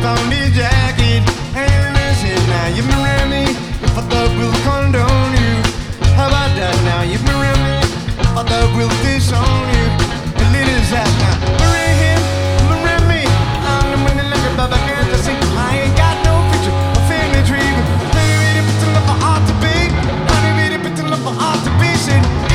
found his jacket. And listen, now you've been around me. If I thought we'll condone you, how about that now? You've been around